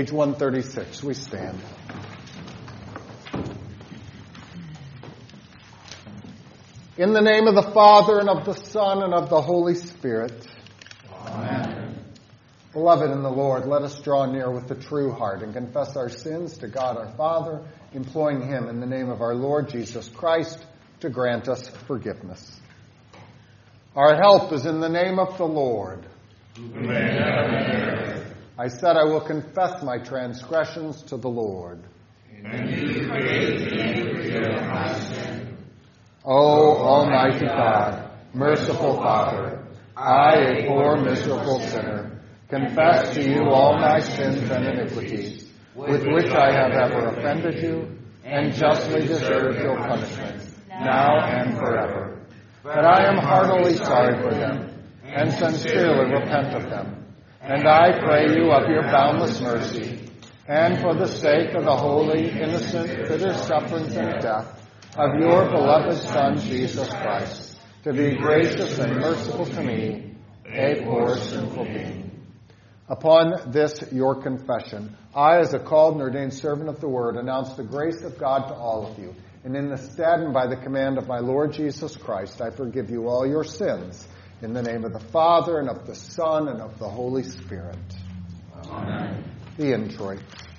Page 136, we stand. In the name of the Father, and of the Son, and of the Holy Spirit. Amen. Beloved in the Lord, let us draw near with a true heart and confess our sins to God our Father, imploring Him in the name of our Lord Jesus Christ to grant us forgiveness. Our help is in the name of the Lord. I said I will confess my transgressions to the Lord. And you praise me and forgive my sin. O Almighty God, merciful Father, I, a poor miserable sinner, confess to you all my sins and iniquities, with which I have ever offended you, and justly deserve your punishment, now and forever. But I am heartily sorry for them, and sincerely repent of them. And I pray you of your boundless mercy, and for the sake of the holy, innocent, bitter sufferings and death of your beloved Son, Jesus Christ, to be gracious and merciful to me, a poor sinful being. Upon this, your confession, I, as a called and ordained servant of the Word, announce the grace of God to all of you. And in the stead and by the command of my Lord Jesus Christ, I forgive you all your sins. In the name of the Father, and of the Son, and of the Holy Spirit. Amen. The introit.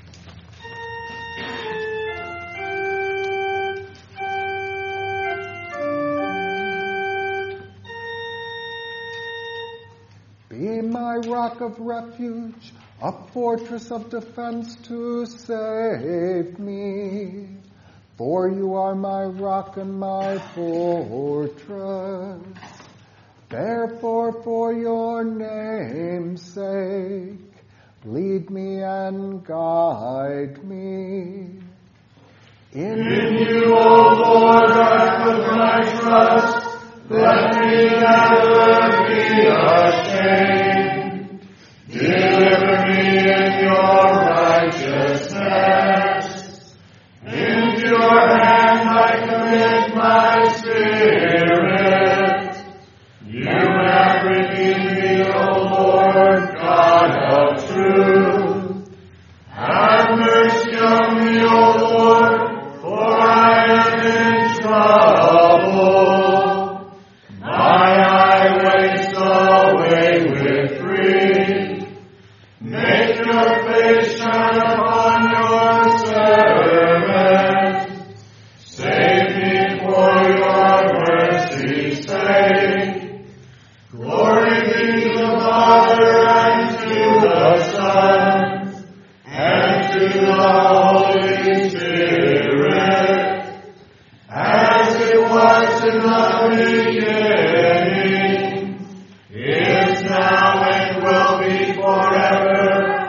Be my rock of refuge, a fortress of defense to save me. For you are my rock and my fortress. Therefore, for your name's sake, lead me and guide me. In you, O Lord, I put my trust. Let me never be ashamed. Deliver me in your righteousness. Into your hand I commit my spirit. You have redeemed me, O Lord, God of truth. Have mercy on me, O Lord, for I am in trouble. My eye waits away with grief. Make your face shine upon your servant. Save me for your mercy's sake. Glory be to the Father and to the Son and to the Holy Spirit, as it was in the beginning, is now, and will be forever.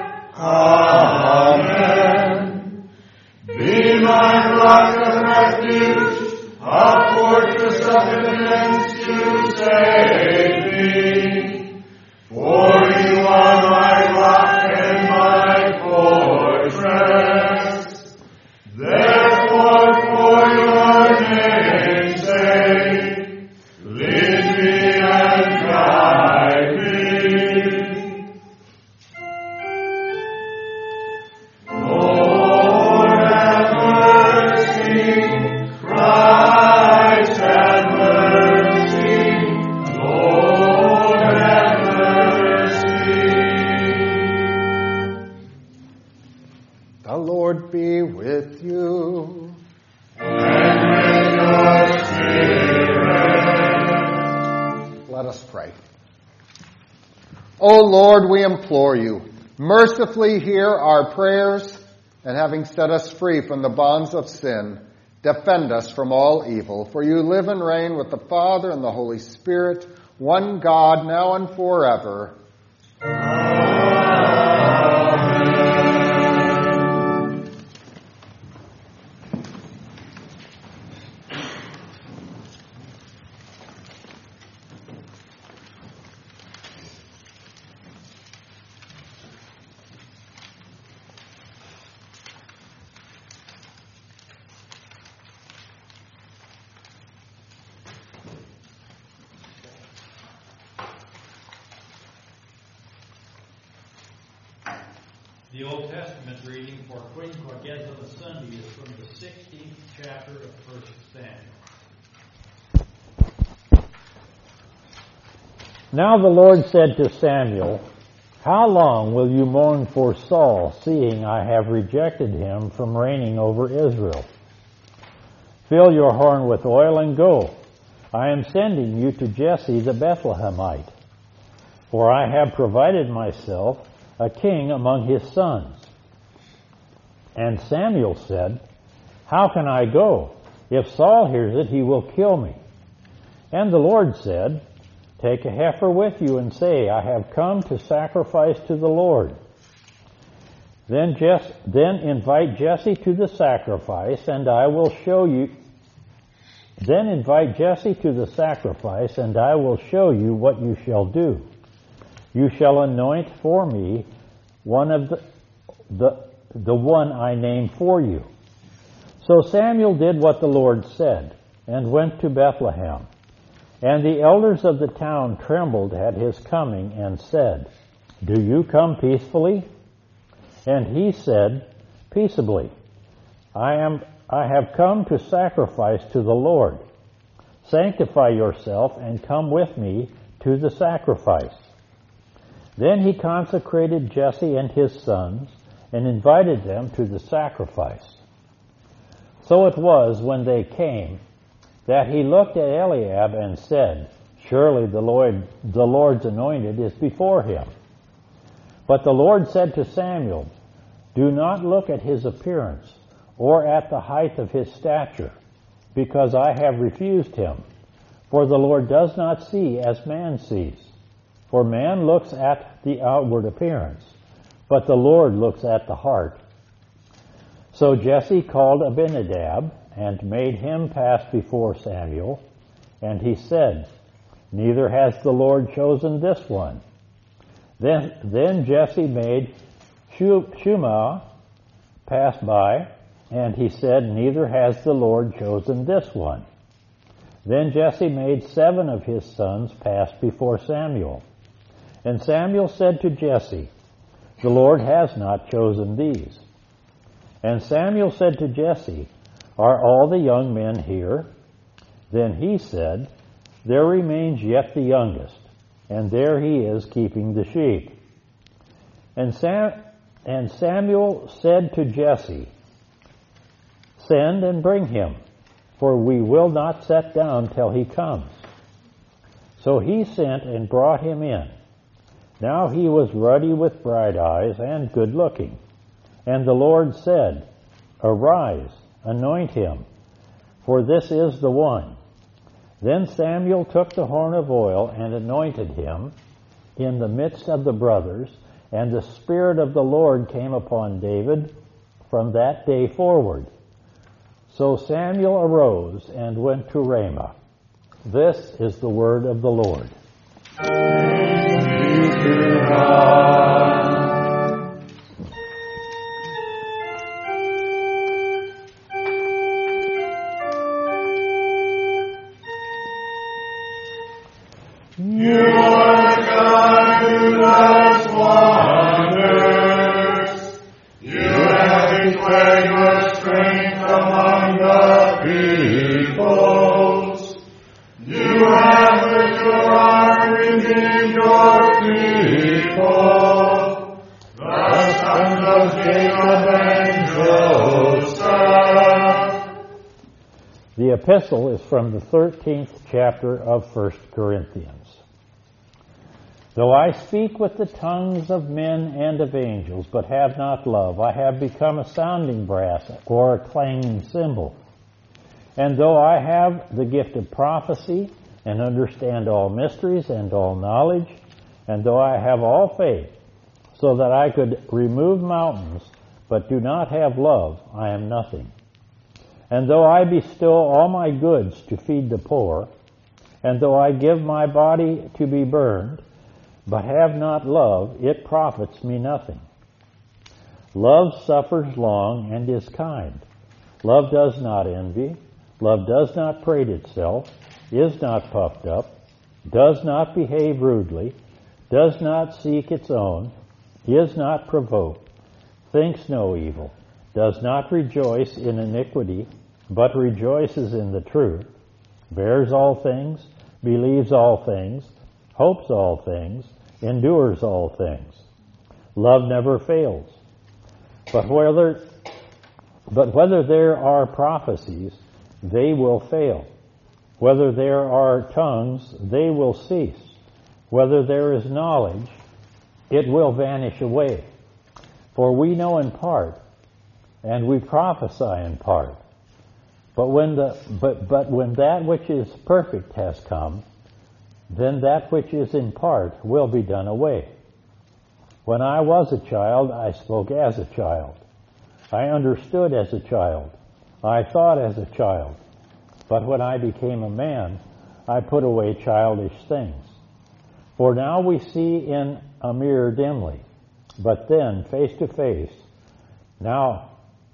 Amen. Be my rock of refuge, a fortress of defense to save me. For you are my rock and my fortress. Therefore, for your name's sake, lead me and guide me. Lord, have mercy. Christ, have mercy. Lord, have mercy. The Lord be with you. And with your spirit. Let us pray. O Lord, we implore you, mercifully hear our prayers, and having set us free from the bonds of sin, defend us from all evil. For you live and reign with the Father and the Holy Spirit, one God, now and forever. The Old Testament reading for Quinquagesima Sunday is from the 16th chapter of 1 Samuel. Now the Lord said to Samuel, "How long will you mourn for Saul, seeing I have rejected him from reigning over Israel? Fill your horn with oil and go. I am sending you to Jesse the Bethlehemite, for I have provided myself a king among his sons." And Samuel said, "How can I go? If Saul hears it, he will kill me." And the Lord said, "Take a heifer with you and say, I have come to sacrifice to the Lord. Then invite Jesse to the sacrifice, and I will show you. Then invite Jesse to the sacrifice, and I will show you what you shall do. You shall anoint for me one of the one I name for you." So Samuel did what the Lord said, and went to Bethlehem. And the elders of the town trembled at his coming, and said, "Do you come peacefully?" And he said, "Peaceably. I have come to sacrifice to the Lord. Sanctify yourself and come with me to the sacrifice." Then he consecrated Jesse and his sons and invited them to the sacrifice. So it was when they came that he looked at Eliab and said, "Surely the Lord's anointed is before him." But the Lord said to Samuel, "Do not look at his appearance or at the height of his stature, because I have refused him. For the Lord does not see as man sees. For man looks at the outward appearance, but the Lord looks at the heart." So Jesse called Abinadab and made him pass before Samuel, and he said, "Neither has the Lord chosen this one." Then Jesse made Shumah pass by, and he said, "Neither has the Lord chosen this one." Then Jesse made 7 of his sons pass before Samuel. And Samuel said to Jesse, "The Lord has not chosen these." And Samuel said to Jesse, "Are all the young men here?" Then he said, "There remains yet the youngest, and there he is keeping the sheep." And Samuel said to Jesse, "Send and bring him, for we will not sit down till he comes." So he sent and brought him in. Now he was ruddy with bright eyes and good looking. And the Lord said, "Arise, anoint him, for this is the one." Then Samuel took the horn of oil and anointed him in the midst of the brothers, and the Spirit of the Lord came upon David from that day forward. So Samuel arose and went to Ramah. This is the word of the Lord. You are the God who does wonders. You have declared your strength among the peoples. You have with your arm redeemed your people, the sons of Jacob and Joseph. The epistle is from the 13th chapter of 1 Corinthians. Though I speak with the tongues of men and of angels, but have not love, I have become a sounding brass or a clanging cymbal. And though I have the gift of prophecy and understand all mysteries and all knowledge, and though I have all faith, so that I could remove mountains, but do not have love, I am nothing. And though I bestow all my goods to feed the poor, and though I give my body to be burned, but have not love, it profits me nothing. Love suffers long and is kind. Love does not envy. Love does not parade itself, is not puffed up, does not behave rudely, does not seek its own, is not provoked, thinks no evil, does not rejoice in iniquity, but rejoices in the truth, bears all things, believes all things, hopes all things, endures all things. Love never fails. But whether there are prophecies, they will fail. Whether there are tongues, they will cease. Whether there is knowledge, it will vanish away. For we know in part, and we prophesy in part. But when that which is perfect has come, then that which is in part will be done away. When I was a child, I spoke as a child. I understood as a child. I thought as a child. But when I became a man, I put away childish things. For now we see in a mirror dimly, but then face to face. Now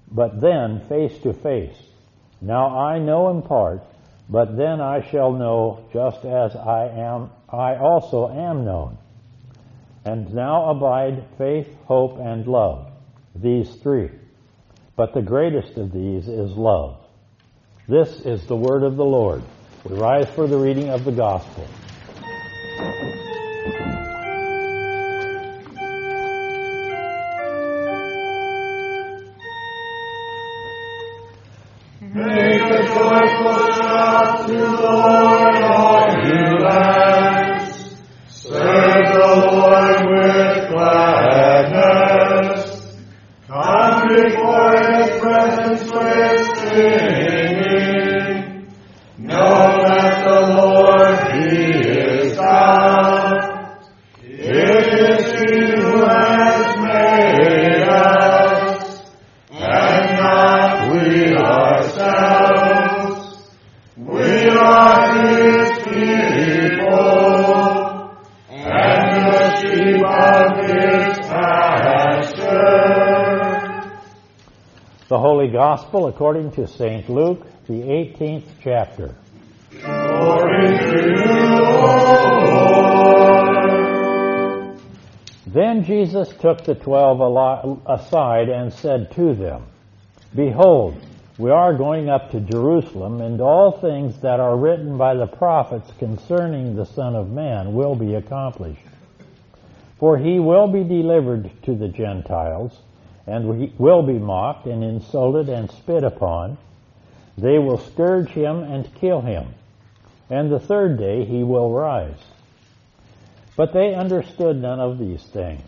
I know in part, but then I shall know just as I also am known. And now abide faith, hope, and love, these three. But the greatest of these is love. This is the word of the Lord. We rise for the reading of the gospel. Make a joyful shout to the Lord, all you lands. Serve the Lord with gladness. Come before His presence with singing. Know that the Lord, He is God. It is He who has made us, and not we ourselves. We are His people, and the sheep of His pasture. The Holy Gospel according to St. Luke, the 18th chapter. Glory to you, Lord. Then Jesus took the 12 aside and said to them, Behold, we are going up to Jerusalem, and all things that are written by the prophets concerning the Son of Man will be accomplished. For he will be delivered to the Gentiles, and he will be mocked and insulted and spit upon. They will scourge him and kill him, and the third day he will rise. But they understood none of these things.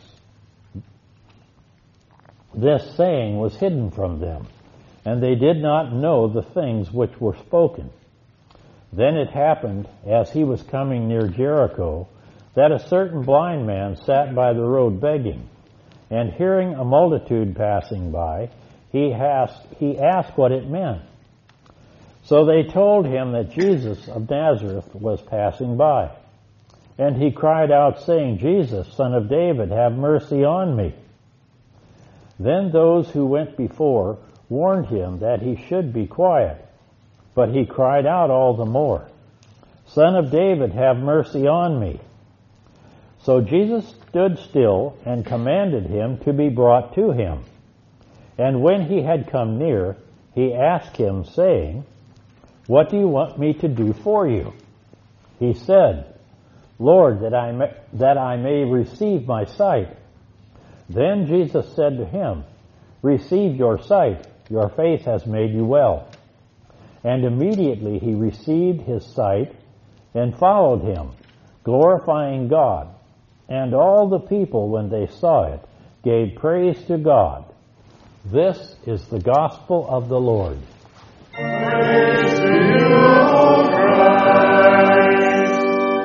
This saying was hidden from them, and they did not know the things which were spoken. Then it happened, as he was coming near Jericho, that a certain blind man sat by the road begging, and hearing a multitude passing by, he asked what it meant. So they told him that Jesus of Nazareth was passing by. And he cried out, saying, Jesus, Son of David, have mercy on me. Then those who went before warned him that he should be quiet. But he cried out all the more, Son of David, have mercy on me. So Jesus stood still and commanded him to be brought to him. And when he had come near, he asked him, saying, What do you want me to do for you? He said, Lord, that I may receive my sight. Then Jesus said to him, Receive your sight. Your faith has made you well. And immediately he received his sight and followed him, glorifying God. And all the people, when they saw it, gave praise to God. This is the gospel of the Lord. Praise to you, O Christ.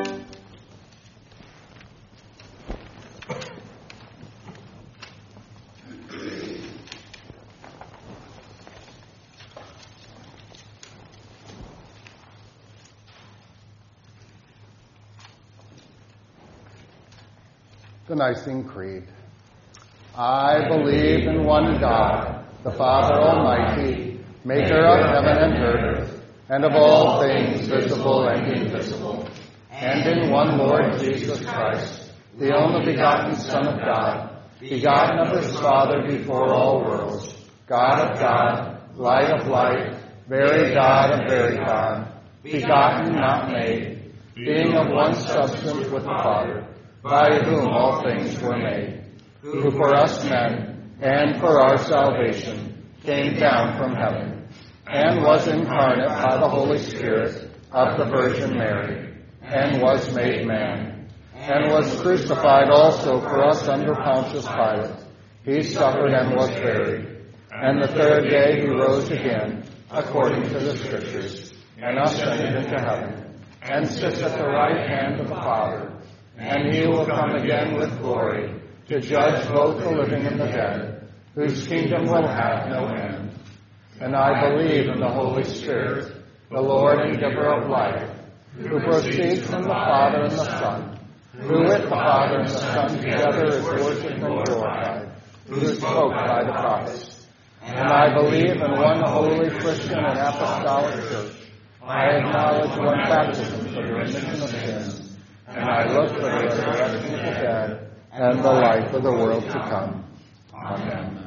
The Nicene Creed. I believe in one God, the Father Almighty, maker of heaven and earth, and of all things visible and invisible, and in one Lord Jesus Christ, the only begotten Son of God, begotten of his Father before all worlds, God of God, light of light, very God of very God, begotten, not made, being of one substance with the Father, by whom all things were made, who for us men and for our salvation came down from heaven, and was incarnate by the Holy Spirit of the Virgin Mary, and was made man, and was crucified also for us under Pontius Pilate. He suffered and was buried, and the third day he rose again, according to the Scriptures, and ascended into heaven, and sits at the right hand of the Father, and he will come again with glory to judge both the living and the dead, whose kingdom will have no end. And I believe in the Holy Spirit, the Lord and giver of life, who proceeds from the Father and the Son, who with the Father and the Son together is worshipped and glorified, who spoke by the prophets. And I believe in one holy Christian and apostolic church. I acknowledge one baptism for the remission of sins, and I look for the resurrection of the dead and the life of the world to come. Amen.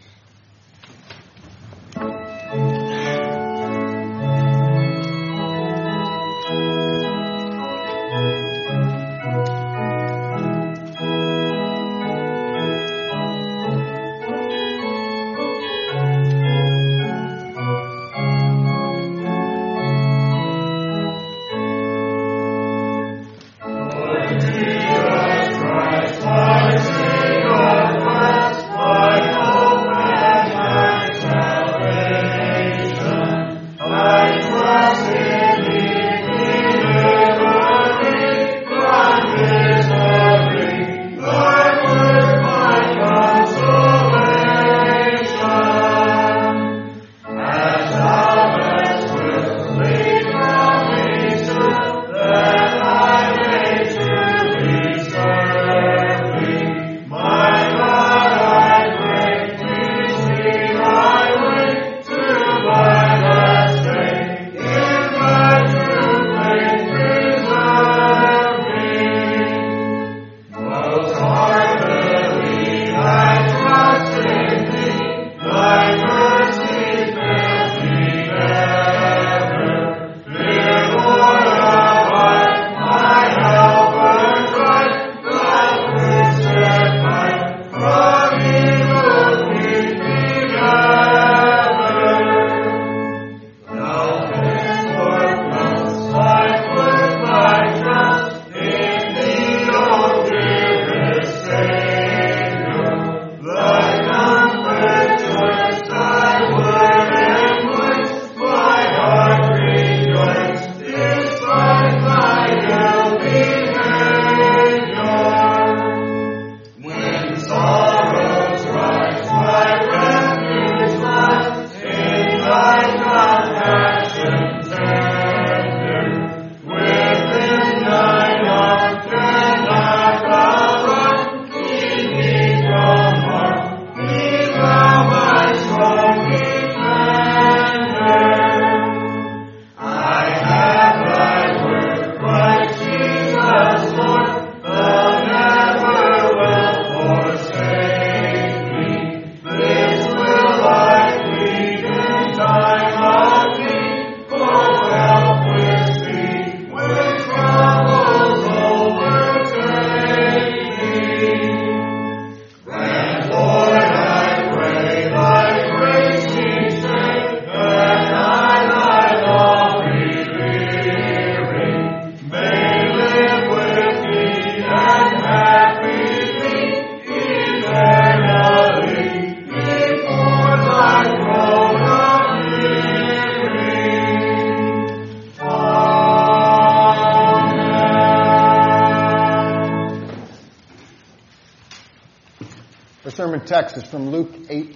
sermon text is from Luke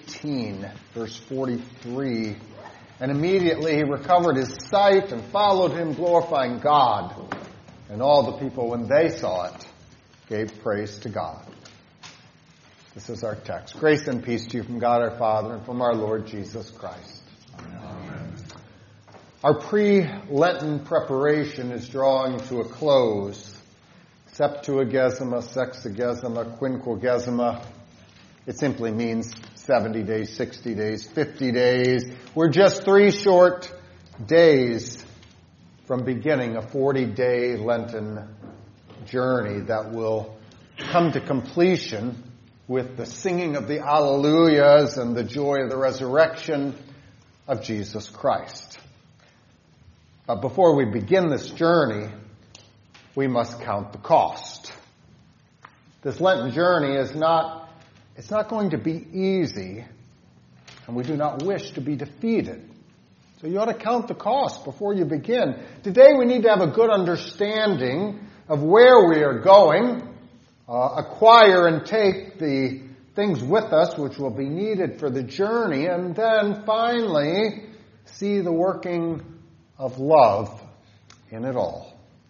18, verse 43. And immediately he recovered his sight and followed him, glorifying God. And all the people, when they saw it, gave praise to God. This is our text. Grace and peace to you from God our Father and from our Lord Jesus Christ. Amen. Our pre-Lenten preparation is drawing to a close. Septuagesima, Sexagesima, Quinquagesima, It simply means 70 days, 60 days, 50 days. We're just 3 short days from beginning a 40-day Lenten journey that will come to completion with the singing of the Alleluias and the joy of the resurrection of Jesus Christ. But before we begin this journey, we must count the cost. This Lenten journey it's not going to be easy, and we do not wish to be defeated. So you ought to count the cost before you begin. Today we need to have a good understanding of where we are going, acquire and take the things with us which will be needed for the journey, and then finally see the working of love in it all.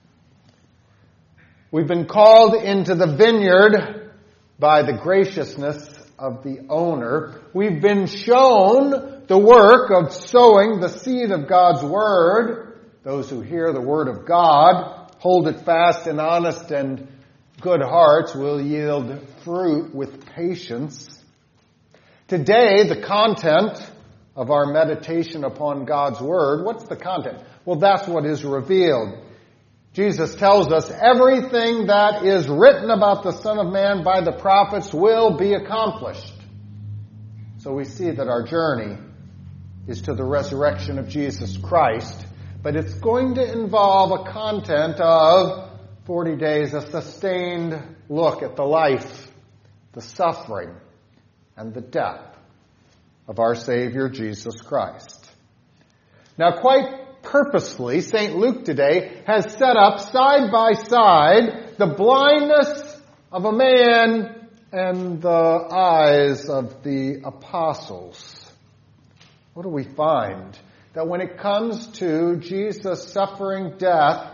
We've been called into the vineyard by the graciousness of the owner. We've been shown the work of sowing the seed of God's Word. Those who hear the Word of God, hold it fast in honest and good hearts, will yield fruit with patience. Today, the content of our meditation upon God's Word, what's the content? Well, that's what is revealed. Jesus tells us everything that is written about the Son of Man by the prophets will be accomplished. So we see that our journey is to the resurrection of Jesus Christ, but it's going to involve a content of 40 days, a sustained look at the life, the suffering, and the death of our Savior Jesus Christ. Now, quite purposely, St. Luke today has set up side by side the blindness of a man and the eyes of the apostles. What do we find? That when it comes to Jesus' suffering death,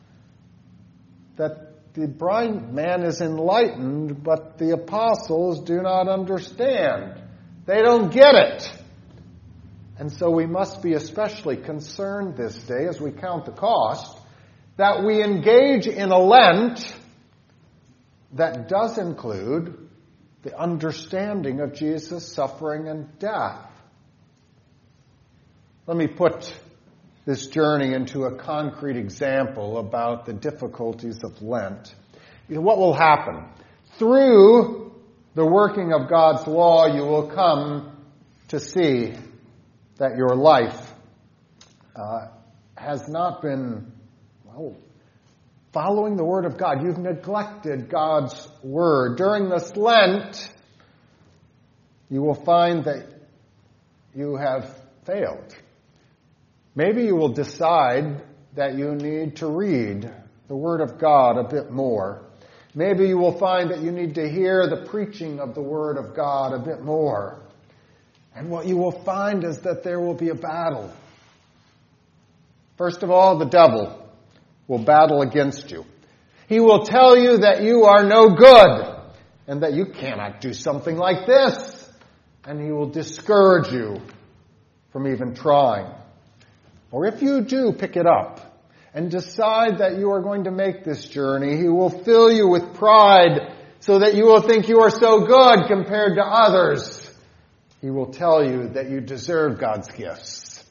that the blind man is enlightened, but the apostles do not understand. They don't get it. And so we must be especially concerned this day, as we count the cost, that we engage in a Lent that does include the understanding of Jesus' suffering and death. Let me put this journey into a concrete example about the difficulties of Lent. What will happen? Through the working of God's law, you will come to see that your life has not been, following the Word of God. You've neglected God's Word. During this Lent, you will find that you have failed. Maybe you will decide that you need to read the Word of God a bit more. Maybe you will find that you need to hear the preaching of the Word of God a bit more. And what you will find is that there will be a battle. First of all, the devil will battle against you. He will tell you that you are no good and that you cannot do something like this. And he will discourage you from even trying. Or if you do pick it up and decide that you are going to make this journey, he will fill you with pride so that you will think you are so good compared to others. He will tell you that you deserve God's gifts.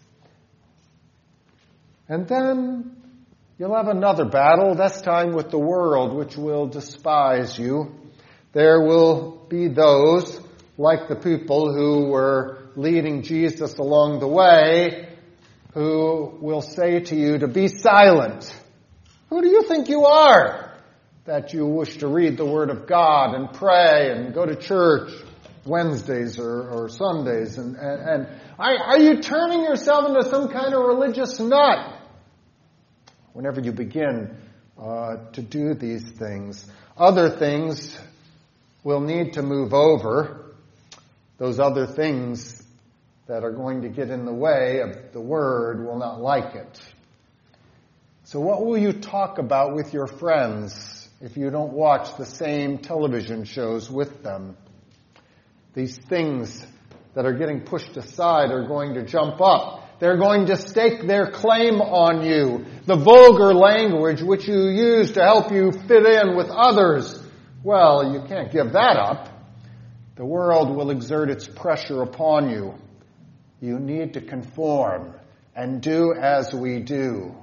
And then you'll have another battle, this time with the world, which will despise you. There will be those, like the people who were leading Jesus along the way, who will say to you to be silent. Who do you think you are that you wish to read the Word of God and pray and go to church Wednesdays or Sundays? And are you turning yourself into some kind of religious nut? Whenever you begin to do these things, other things will need to move over. Those other things that are going to get in the way of the Word will not like it. So what will you talk about with your friends if you don't watch the same television shows with them? These things that are getting pushed aside are going to jump up. They're going to stake their claim on you. The vulgar language which you use to help you fit in with others, well, you can't give that up. The world will exert its pressure upon you. You need to conform and do as we do.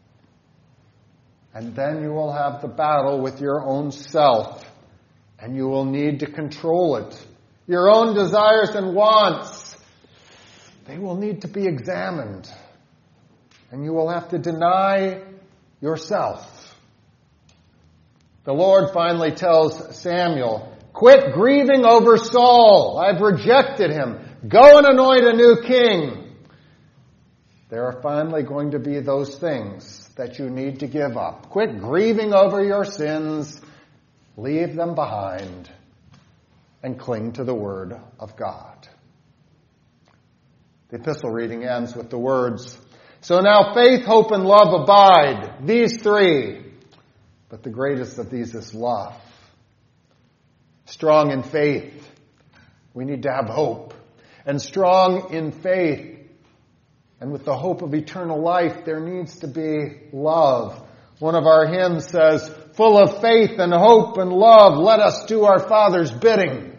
And then you will have the battle with your own self, and you will need to control it. Your own desires and wants, they will need to be examined. And you will have to deny yourself. The Lord finally tells Samuel, quit grieving over Saul. I've rejected him. Go and anoint a new king. There are finally going to be those things that you need to give up. Quit grieving over your sins. Leave them behind and cling to the Word of God. The epistle reading ends with the words, so now faith, hope, and love abide, these three. But the greatest of these is love. Strong in faith, we need to have hope. And strong in faith, and with the hope of eternal life, there needs to be love. One of our hymns says, full of faith and hope and love, let us do our Father's bidding.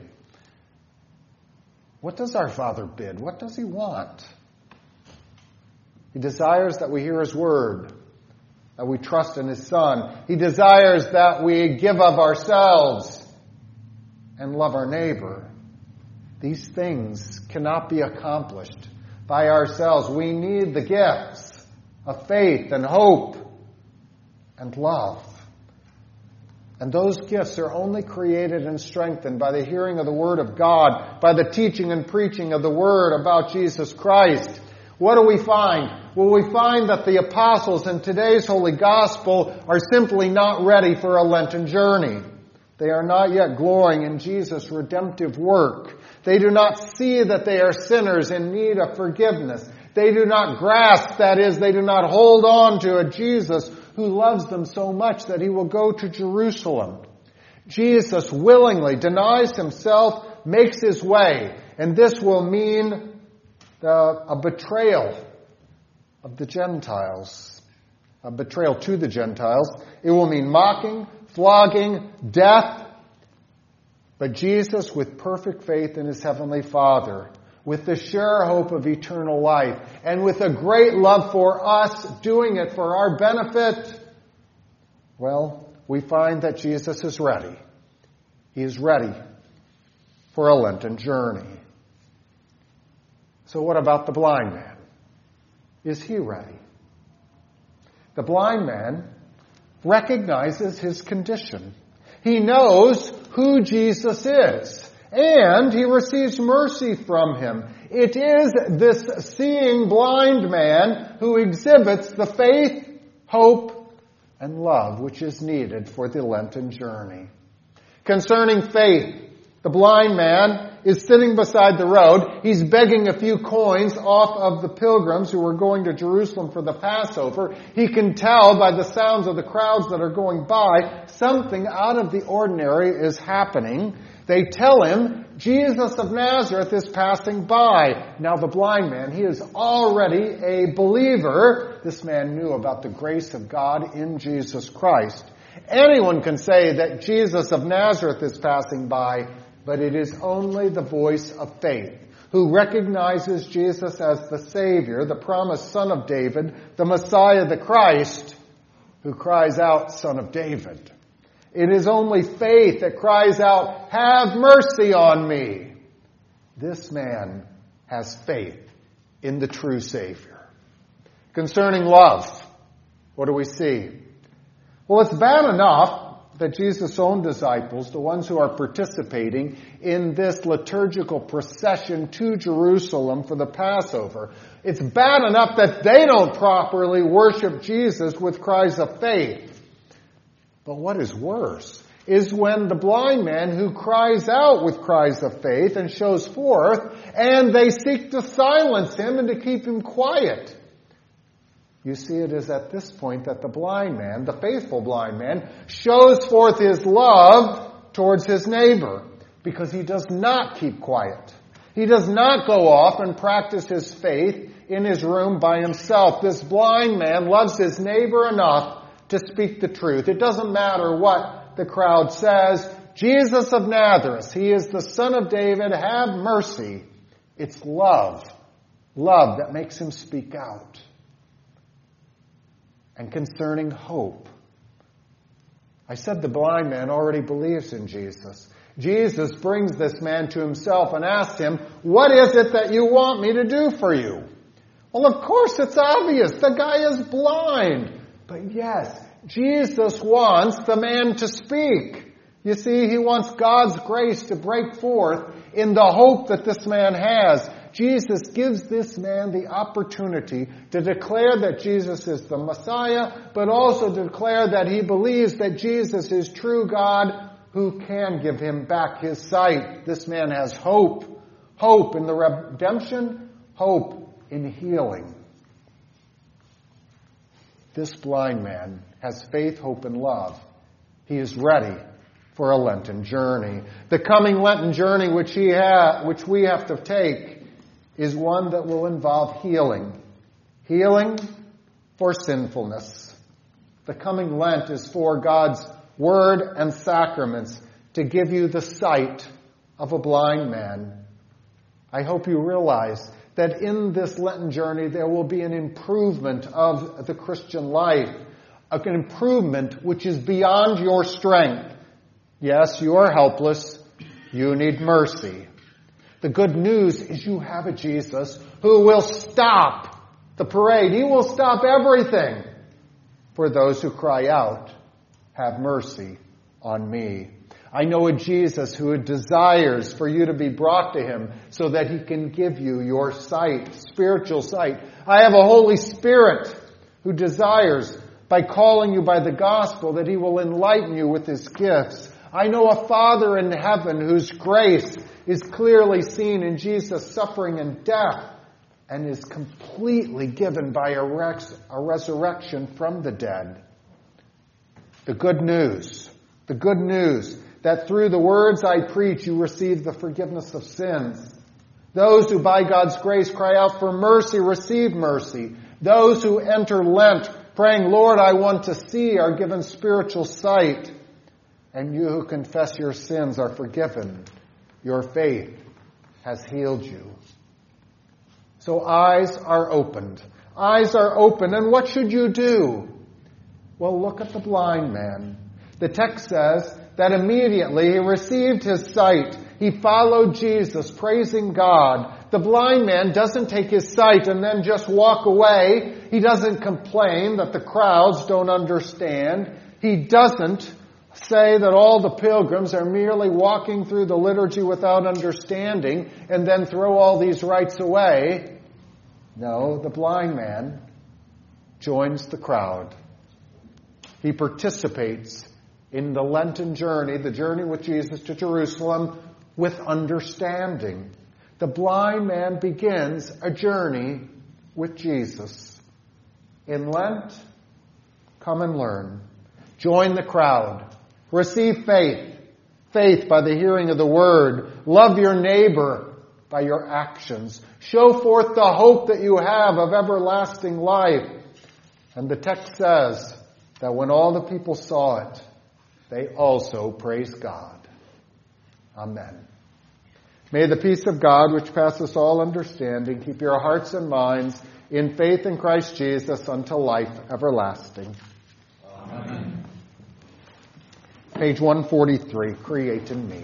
What does our Father bid? What does He want? He desires that we hear His word, that we trust in His Son. He desires that we give of ourselves and love our neighbor. These things cannot be accomplished by ourselves. We need the gifts of faith and hope and love. And those gifts are only created and strengthened by the hearing of the Word of God, by the teaching and preaching of the Word about Jesus Christ. What do we find? Well, we find that the apostles in today's Holy Gospel are simply not ready for a Lenten journey. They are not yet glorying in Jesus' redemptive work. They do not see that they are sinners in need of forgiveness. They do not grasp, that is, they do not hold on to a Jesus who loves them so much that He will go to Jerusalem. Jesus willingly denies Himself, makes His way, and this will mean a betrayal of the Gentiles, a betrayal to the Gentiles. It will mean mocking, flogging, death. But Jesus, with perfect faith in His Heavenly Father, with the sure hope of eternal life, and with a great love for us, doing it for our benefit, well, we find that Jesus is ready. He is ready for a Lenten journey. So what about the blind man? Is he ready? The blind man recognizes his condition. He knows who Jesus is, and he receives mercy from Him. It is this seeing blind man who exhibits the faith, hope, and love which is needed for the Lenten journey. Concerning faith, the blind man is sitting beside the road. He's begging a few coins off of the pilgrims who were going to Jerusalem for the Passover. He can tell by the sounds of the crowds that are going by, something out of the ordinary is happening. They tell him, Jesus of Nazareth is passing by. Now the blind man, he is already a believer. This man knew about the grace of God in Jesus Christ. Anyone can say that Jesus of Nazareth is passing by, but it is only the voice of faith, who recognizes Jesus as the Savior, the promised Son of David, the Messiah, the Christ, who cries out, Son of David. It is only faith that cries out, have mercy on me. This man has faith in the true Savior. Concerning love, what do we see? Well, it's bad enough that Jesus' own disciples, the ones who are participating in this liturgical procession to Jerusalem for the Passover, it's bad enough that they don't properly worship Jesus with cries of faith. But what is worse is when the blind man who cries out with cries of faith and shows forth, and they seek to silence him and to keep him quiet. You see, it is at this point that the blind man, the faithful blind man, shows forth his love towards his neighbor, because he does not keep quiet. He does not go off and practice his faith in his room by himself. This blind man loves his neighbor enough to speak the truth. It doesn't matter what the crowd says. Jesus of Nazareth, he is the Son of David, have mercy. It's love. Love that makes him speak out. And concerning hope, I said the blind man already believes in Jesus. Jesus brings this man to himself and asks him, what is it that you want me to do for you? Well, of course, it's obvious. The guy is blind. But yes, Jesus wants the man to speak. You see, he wants God's grace to break forth in the hope that this man has. Jesus gives this man the opportunity to declare that Jesus is the Messiah, but also to declare that he believes that Jesus is true God who can give him back his sight. This man has hope. Hope in the redemption, hope in healing. This blind man has faith, hope, and love. He is ready for a Lenten journey. The coming Lenten journey which we have to take is one that will involve healing. Healing for sinfulness. The coming Lent is for God's Word and sacraments to give you the sight of a blind man. I hope you realize that in this Lenten journey there will be an improvement of the Christian life, an improvement which is beyond your strength. Yes, you are helpless. You need mercy. The good news is you have a Jesus who will stop the parade. He will stop everything for those who cry out, have mercy on me. I know a Jesus who desires for you to be brought to him so that he can give you your sight, spiritual sight. I have a Holy Spirit who desires, by calling you by the gospel, that he will enlighten you with his gifts. I know a Father in heaven whose grace is clearly seen in Jesus' suffering and death and is completely given by a resurrection from the dead. The good news that through the words I preach you receive the forgiveness of sins. Those who by God's grace cry out for mercy receive mercy. Those who enter Lent praying, Lord, I want to see, are given spiritual sight. And you who confess your sins are forgiven. Your faith has healed you. So eyes are opened. Eyes are open. And what should you do? Well, look at the blind man. The text says that immediately he received his sight. He followed Jesus, praising God. The blind man doesn't take his sight and then just walk away. He doesn't complain that the crowds don't understand. He doesn't say that all the pilgrims are merely walking through the liturgy without understanding and then throw all these rites away. No, the blind man joins the crowd. He participates in the Lenten journey, the journey with Jesus to Jerusalem, with understanding. The blind man begins a journey with Jesus. In Lent, come and learn. Join the crowd. Receive faith. Faith by the hearing of the word. Love your neighbor by your actions. Show forth the hope that you have of everlasting life. And the text says that when all the people saw it, they also praised God. Amen. May the peace of God, which passes all understanding, keep your hearts and minds in faith in Christ Jesus unto life everlasting. Amen. Page 143, Create in Me.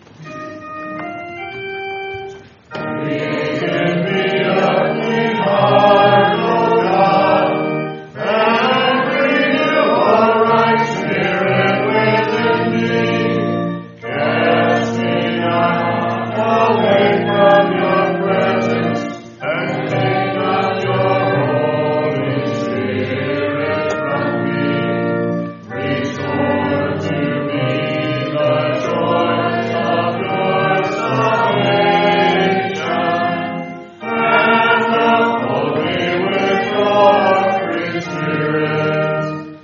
Create in me a clean heart, O God, and renew a right spirit within me. Cast me not away from your presence, and take not your Holy Spirit from me. Restore to me the joy of your salvation, and uphold me with your free Spirit.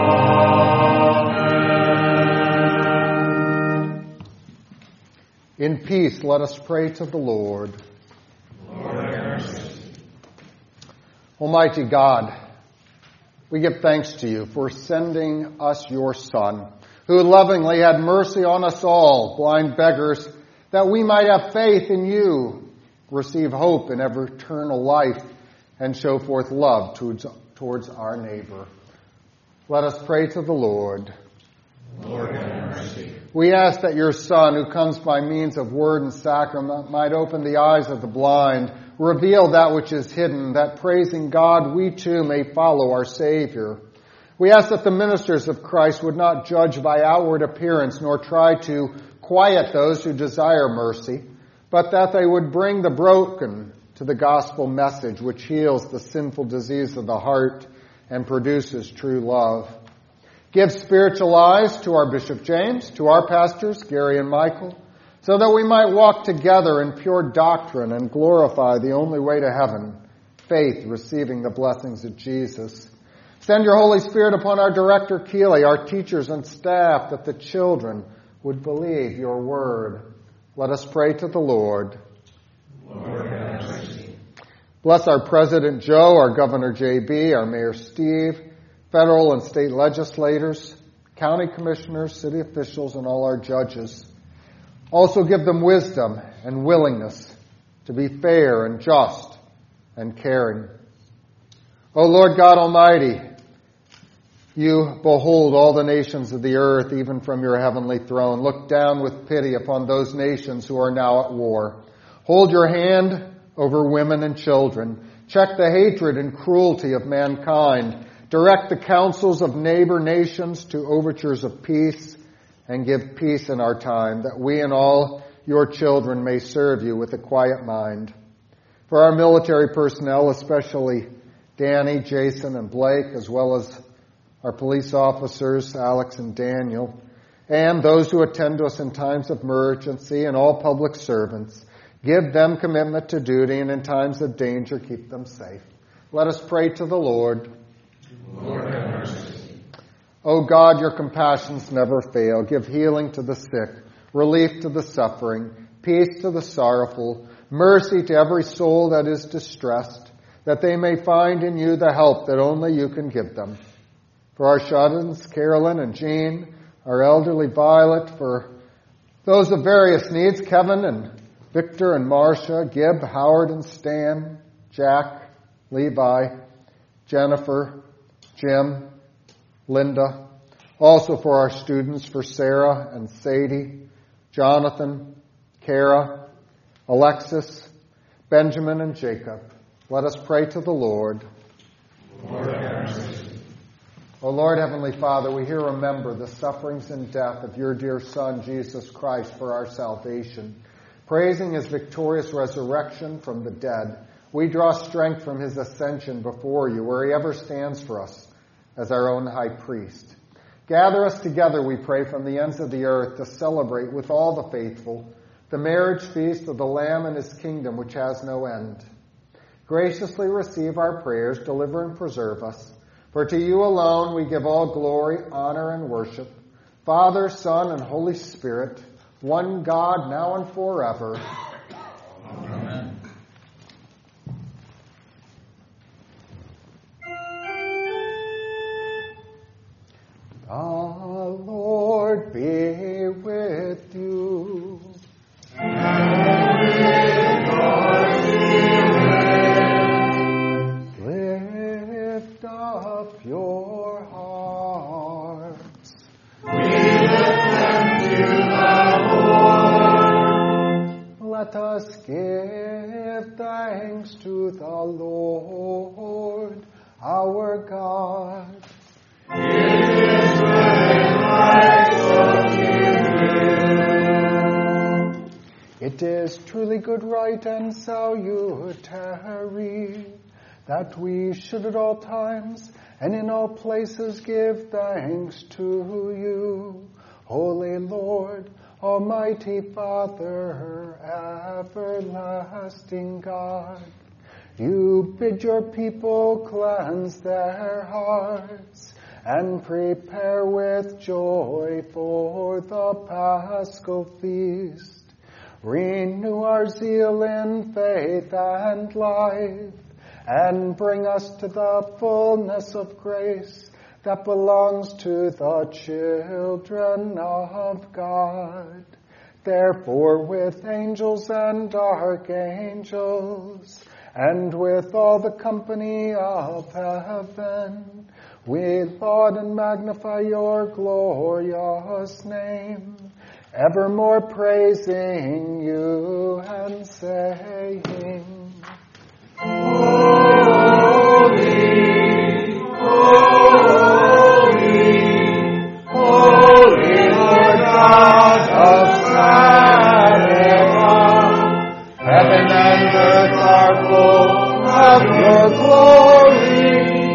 Amen. In peace, let us pray to the Lord. Lord, have mercy. Almighty God, we give thanks to you for sending us your Son, who lovingly had mercy on us all, blind beggars, that we might have faith in you, receive hope in eternal life, and show forth love towards our neighbor. Let us pray to the Lord. Lord, have mercy. We ask that your Son, who comes by means of word and sacrament, might open the eyes of the blind, reveal that which is hidden, that praising God, we too may follow our Savior. We ask that the ministers of Christ would not judge by outward appearance, nor try to quiet those who desire mercy, but that they would bring the broken to the gospel message, which heals the sinful disease of the heart and produces true love. Give spiritual eyes to our Bishop James, to our pastors, Gary and Michael, so that we might walk together in pure doctrine and glorify the only way to heaven, faith, receiving the blessings of Jesus. Send your Holy Spirit upon our director, Keeley, our teachers and staff, that the children would believe your word. Let us pray to the Lord. Lord, have mercy. Bless our President Joe, our Governor J.B., our Mayor Steve, federal and state legislators, county commissioners, city officials, and all our judges. Also give them wisdom and willingness to be fair and just and caring. O Lord God Almighty, you behold all the nations of the earth, even from your heavenly throne. Look down with pity upon those nations who are now at war. Hold your hand over women and children. Check the hatred and cruelty of mankind. Direct the counsels of neighbor nations to overtures of peace, and give peace in our time, that we and all your children may serve you with a quiet mind. For our military personnel, especially Danny, Jason, and Blake, as well as our police officers, Alex and Daniel, and those who attend to us in times of emergency, and all public servants, give them commitment to duty, and in times of danger, keep them safe. Let us pray to the Lord. Lord, have mercy. O God, your compassions never fail. Give healing to the sick, relief to the suffering, peace to the sorrowful, mercy to every soul that is distressed, that they may find in you the help that only you can give them. For our shut-ins, Carolyn and Jean, our elderly Violet, for those of various needs, Kevin and Victor and Marcia, Gib, Howard and Stan, Jack, Levi, Jennifer, Jim, Linda. Also for our students, for Sarah and Sadie, Jonathan, Kara, Alexis, Benjamin and Jacob. Let us pray to the Lord. Lord, have mercy. O Lord, Heavenly Father, we here remember the sufferings and death of your dear Son, Jesus Christ, for our salvation. Praising his victorious resurrection from the dead, we draw strength from his ascension before you, where he ever stands for us as our own high priest. Gather us together, we pray, from the ends of the earth to celebrate with all the faithful the marriage feast of the Lamb and his kingdom, which has no end. Graciously receive our prayers, deliver and preserve us. For to you alone we give all glory, honor, and worship, Father, Son, and Holy Spirit, one God, now and forever. Amen. The Lord be with you. Lift up your hearts. We lift them to the Lord. Let us give thanks to the Lord, our God. It is truly good, right, and salutary that we should at all times and in all places give thanks to you, Holy Lord, Almighty Father, everlasting God. You bid your people cleanse their hearts and prepare with joy for the Paschal feast. Renew our zeal in faith and life, and bring us to the fullness of grace, that belongs to the children of God. Therefore, with angels and archangels, and with all the company of heaven, we laud and magnify your glorious name, evermore praising you and saying, Holy, holy, holy Lord God of Sabaoth, heaven and earth are full of your glory.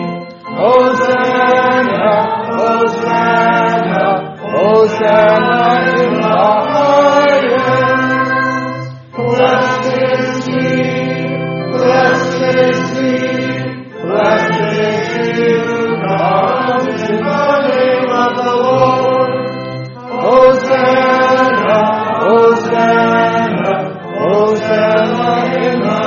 Hosanna, Hosanna, Hosanna in the highest. Blessed is he, blessed is he, blessed is he who comes in the name of the Lord. Hosanna, Hosanna, Hosanna in the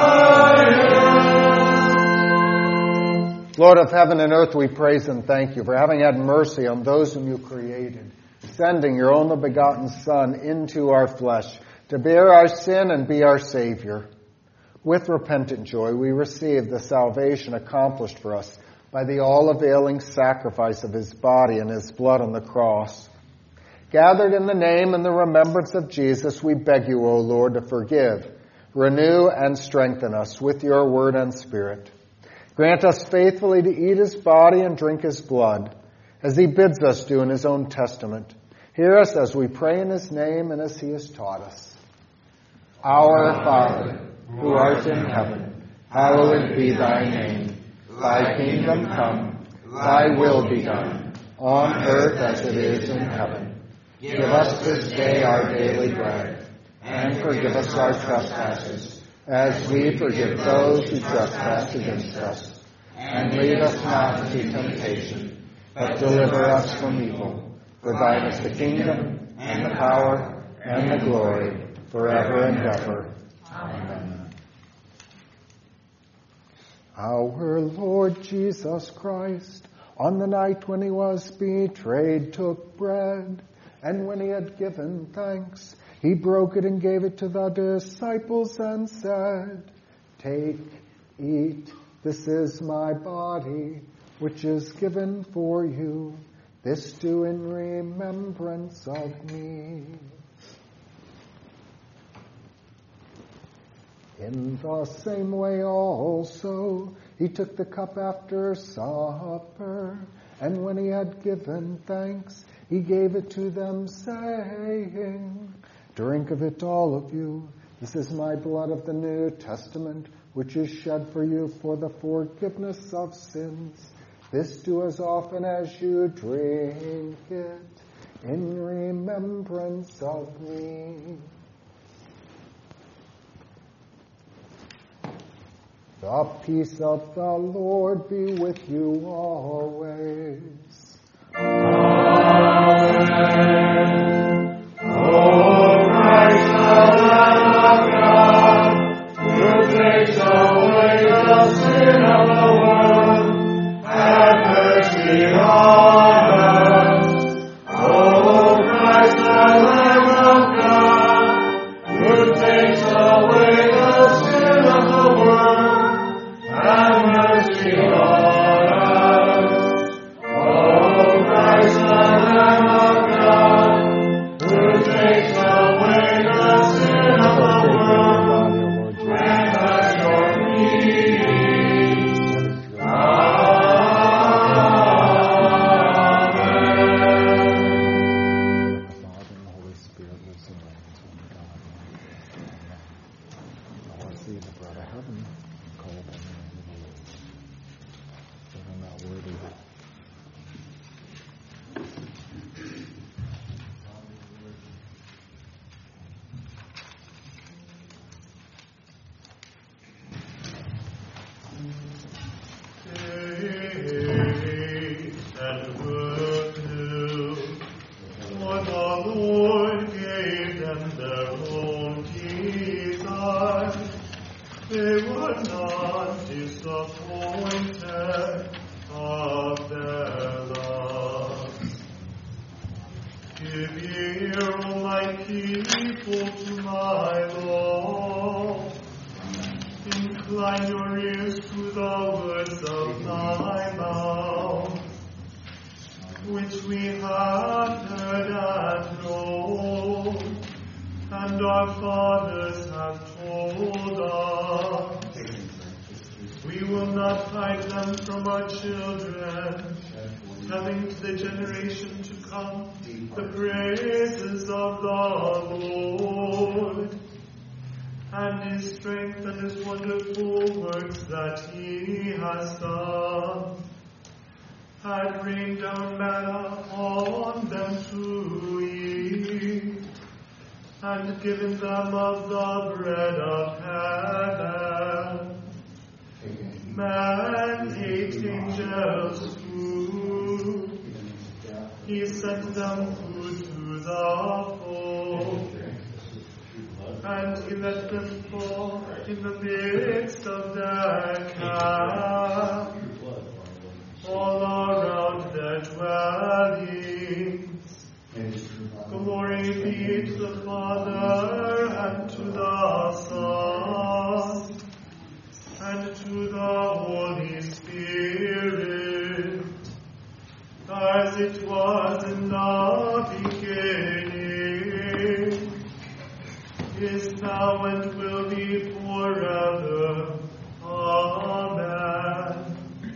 highest. Lord of heaven and earth, we praise and thank you for having had mercy on those whom you created, sending your only begotten Son into our flesh to bear our sin and be our Savior. With repentant joy, we receive the salvation accomplished for us by the all-availing sacrifice of his body and his blood on the cross. Gathered in the name and the remembrance of Jesus, we beg you, O Lord, to forgive, renew, and strengthen us with your word and spirit. Grant us faithfully to eat his body and drink his blood, as he bids us do in his own testament. Hear us as we pray in his name and as he has taught us. Our Father, who art in heaven, hallowed be thy name. Thy kingdom come, thy will be done, on earth as it is in heaven. Give us this day our daily bread, and forgive us our trespasses, as we forgive those who trespass against us. And lead us not into temptation, but deliver us from evil. For thine is the kingdom, and the power, and the glory, forever and ever. Amen. Our Lord Jesus Christ, on the night when he was betrayed, took bread, and when he had given thanks, he broke it and gave it to the disciples and said, Take, eat, this is my body, which is given for you. This do in remembrance of me. In the same way also, he took the cup after supper, and when he had given thanks, he gave it to them, saying, Drink of it, all of you. This is my blood of the New Testament, which is shed for you for the forgiveness of sins. This do as often as you drink it, in remembrance of me. The peace of the Lord be with you always. Amen. O Christ, the Lamb of God, who takes away the sin of the world, have mercy on us. O Christ, the Lamb of God, who takes away the sin of the world, have mercy on us. O people to my law. Incline your ears to the words of my mouth, which we have heard and known, and our fathers have told us. We will not hide them from our children, telling to the generation to come the praises of the Lord, and his strength and his wonderful works that he has done, had rained down manna on them to eat, and given them of the bread of heaven. Man ate angels' food. He sent them food to the full, and he let them fall in the midst of their camp, all around their dwellings. Glory be to the Father, and to the Son, and to the Holy Spirit, as it was in the beginning, is now, and will be forever. Amen.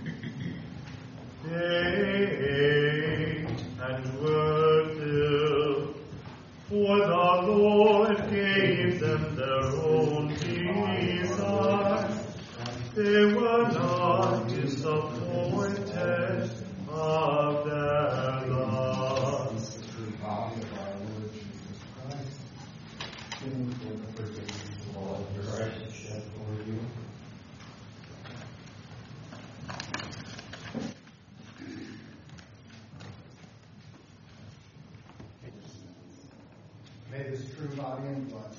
They ate and were filled, for the Lord gave them their own desire. They were not disappointed of their loss. May this true body and blood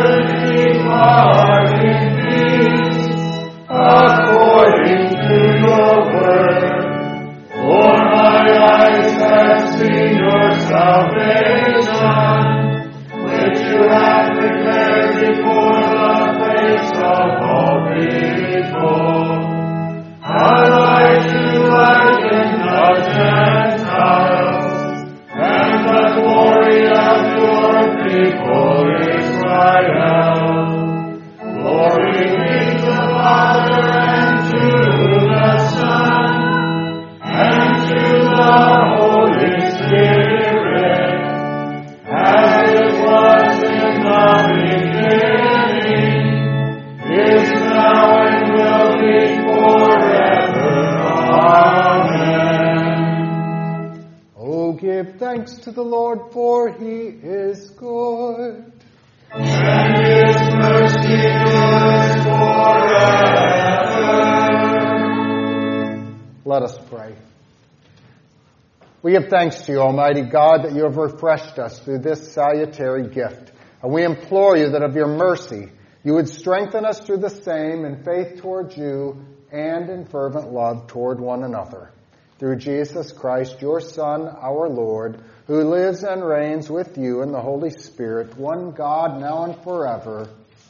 depart in peace, according to your word. For my eyes have seen your salvation, which you have prepared before the face of all people. A light to lighten the Gentiles, and the glory of your people Israel. Glory be to the Father and to the Son and to the Holy Spirit, as it was in the beginning, is now and will be forever. Amen. Oh, give thanks to the Lord, for he is good. And his mercy endures forever. Let us pray. We give thanks to you, Almighty God, that you have refreshed us through this salutary gift. And we implore you that of your mercy you would strengthen us through the same in faith towards you and in fervent love toward one another. Through Jesus Christ, your Son, our Lord, who lives and reigns with you in the Holy Spirit, one God, now and forever.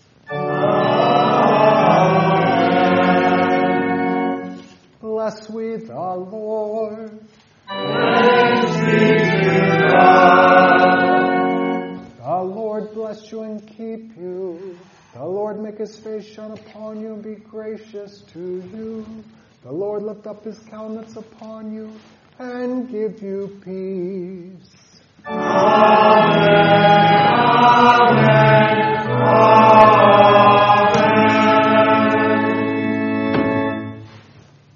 Amen. Bless we the Lord. Thanks be to God. The Lord bless you and keep you. The Lord make his face shine upon you and be gracious to you. The Lord lift up his countenance upon you and give you peace.